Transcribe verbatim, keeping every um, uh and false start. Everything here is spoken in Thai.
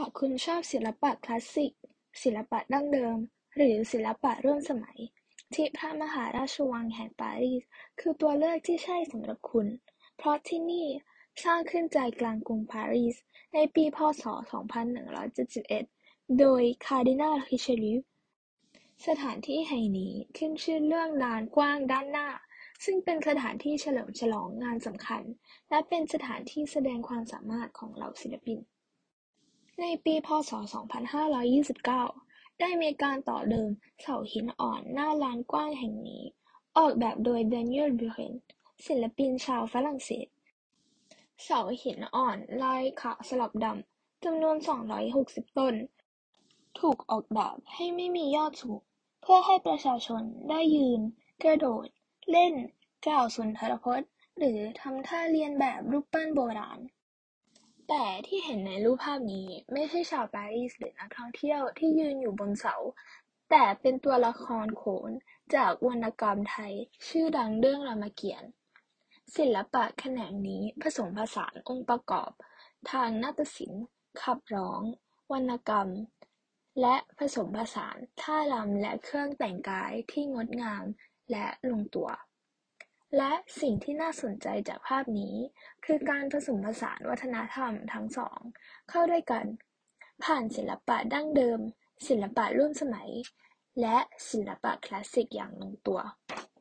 ากคุณชอบศิลปะคลาสสิกศิลปะดั้งเดิมหรือศิลปะร่วมสมัยที่พระมหาราชวังแห่งปารีสคือตัวเลือกที่ใช่สำหรับคุณเพราะที่นี่สร้างขึ้นใจกลางกรุงปารีสในปีพ.ศ. สองพันหนึ่งร้อยเจ็ดสิบเอ็ดโดยคาร์ดินัลริชาลิย์สถานที่แห่งนี้ขึ้นชื่อเรื่องลานกว้างด้านหน้าซึ่งเป็นสถานที่เฉลิมฉลองงานสำคัญและเป็นสถานที่แสดงความสามารถของเหล่าศิลปินในปีพ.ศ. สองพันห้าร้อยยี่สิบเก้าได้มีการต่อเติมเสาหินอ่อนหน้าลานกว้างแห่งนี้ออกแบบโดยแดเนียล บูเรนศิลปินชาวฝรั่งเศสเสาหินอ่อนลายขาวสลับดำจำนวนสองร้อยหกสิบต้นถูกออกแบบให้ไม่มียอดสูงเพื่อให้ประชาชนได้ยืนกระโดดเล่นกล่าวสุนทรพจน์หรือทำท่าเลียนแบบรูปปั้นโบราณแต่ที่เห็นในรูปภาพนี้ไม่ใช่ชาวปารีสหรือนักท่องเที่ยวที่ยืนอยู่บนเสาแต่เป็นตัวละครโขนจากวรรณกรรมไทยชื่อดังเรื่องรามเกียรติ์ศิลปะแขนงนี้ผสมผสานองค์ประกอบทางนาฏศิลป์ขับร้องวรรณกรรมและผสมผสานท่ารำและเครื่องแต่งกายที่งดงามและลงตัวและสิ่งที่น่าสนใจจากภาพนี้คือการผสมผสานวัฒนธรรมทั้งสองเข้าด้วยกันผ่านศิลปะดั้งเดิมศิลปะร่วมสมัยและศิลปะคลาสสิกอย่างลงตัว